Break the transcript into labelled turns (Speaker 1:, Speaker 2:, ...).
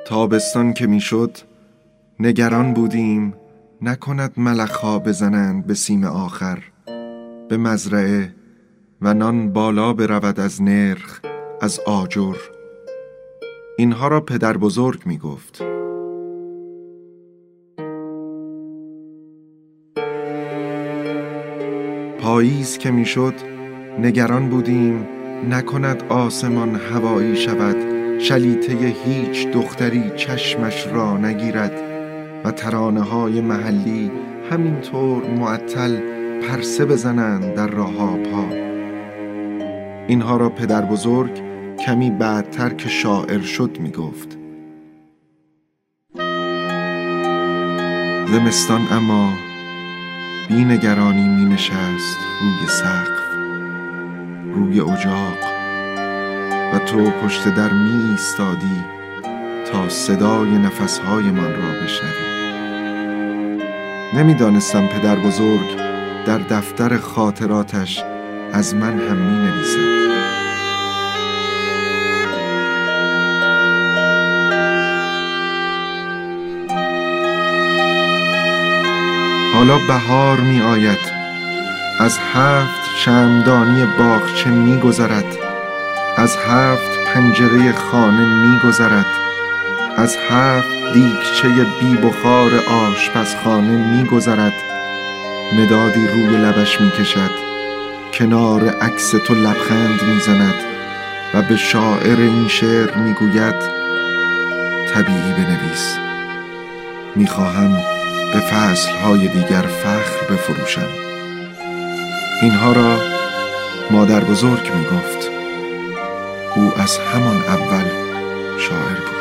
Speaker 1: تابستان که میشد نگران بودیم نکند ملخ‌ها بزنند به سیم آخر به مزرعه و نان بالا برود از نرخ از آجر. اینها را پدر بزرگ می گفت. پاییز که می شد نگران بودیم نکند آسمان هوایی شود، شلیته هیچ دختری چشمش را نگیرد و ترانه های محلی همینطور معطل پرسه بزنند در راه آبها. اینها را پدر بزرگ کمی بعدتر که شاعر شد می گفت. زمستان اما بی نگرانی می نشست روی سقف، روی اجاق و تو پشت در می ایستادی تا صدای نفسهایمان را بشنوی. نمی دانستم پدر بزرگ در دفتر خاطراتش از من هم می نویسد. حالا بهار می آید، از 7 شمعدانی باغچه می گذرد، از 7 پنجره خانه می گذرد، از 7 دیگچه بی بخار آشپزخانه می گذرد. مدادی روی لبش می کشد، کنار عکس تو لبخند می زند و به شاعر این شعر می گوید طبیعی بنویس، می خواهم به فصلهای دیگر فخر بفروشم. اینها را مادر بزرگ می گفت. او از همان اول شاعر بود.